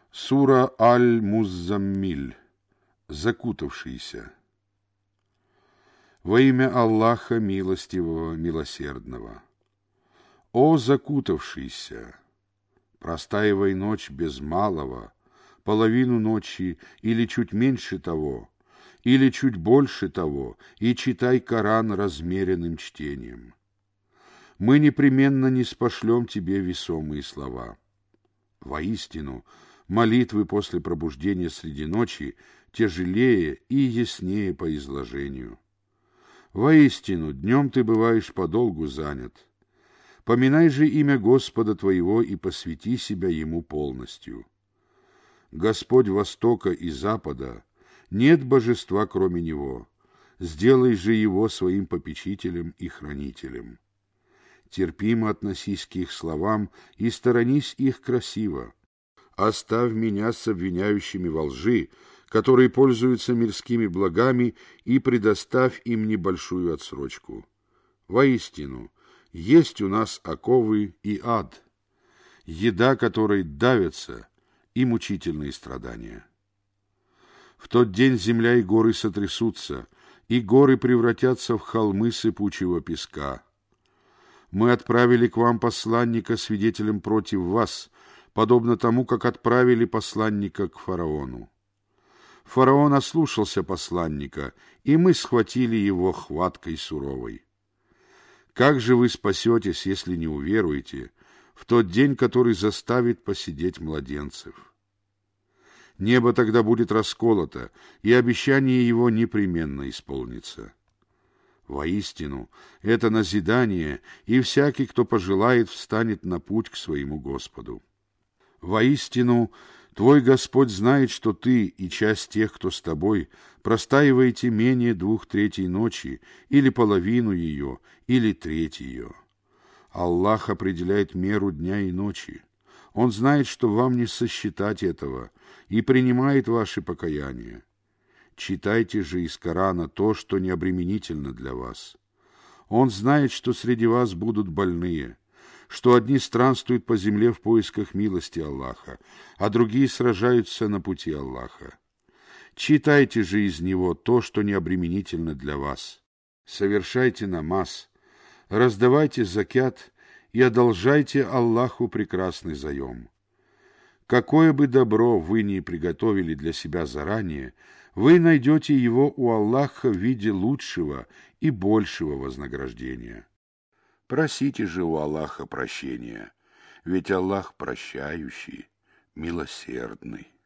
Сура Аль-Муззаммиль, закутавшийся. Во имя Аллаха Милостивого, Милосердного. О закутавшийся! Простаивай ночь без малого, половину ночи или чуть меньше того, или чуть больше того, и читай Коран размеренным чтением. Мы непременно ниспошлем тебе весомые слова. Воистину, молитвы после пробуждения среди ночи тяжелее и яснее по изложению. Воистину, днем ты бываешь подолгу занят. Поминай же имя Господа твоего и посвяти себя Ему полностью. Господь Востока и Запада, нет божества, кроме Него. Сделай же Его своим попечителем и хранителем. Терпимо относись к их словам и сторонись их красиво. Оставь меня с обвиняющими во лжи, которые пользуются мирскими благами, и предоставь им небольшую отсрочку. Воистину, есть у нас оковы и ад, еда которой давится, и мучительные страдания. В тот день земля и горы сотрясутся, и горы превратятся в холмы сыпучего песка. Мы отправили к вам посланника свидетелем против вас, подобно тому, как отправили посланника к фараону. Фараон ослушался посланника, и мы схватили его хваткой суровой. Как же вы спасетесь, если не уверуете, в тот день, который заставит посидеть младенцев? Небо тогда будет расколото, и обещание его непременно исполнится. Воистину, это назидание, и всякий, кто пожелает, встанет на путь к своему Господу. Воистину, твой Господь знает, что ты и часть тех, кто с тобой, простаиваете менее 2/3 ночи, или половину ее, или треть ее. Аллах определяет меру дня и ночи. Он знает, что вам не сосчитать этого, и принимает ваши покаяния. Читайте же из Корана то, что необременительно для вас. Он знает, что среди вас будут больные, что одни странствуют по земле в поисках милости Аллаха, а другие сражаются на пути Аллаха. Читайте же из него то, что необременительно для вас. Совершайте намаз, раздавайте закят и одолжайте Аллаху прекрасный заем. Какое бы добро вы ни приготовили для себя заранее, вы найдете его у Аллаха в виде лучшего и большего вознаграждения. Просите же у Аллаха прощения, ведь Аллах прощающий, милосердный.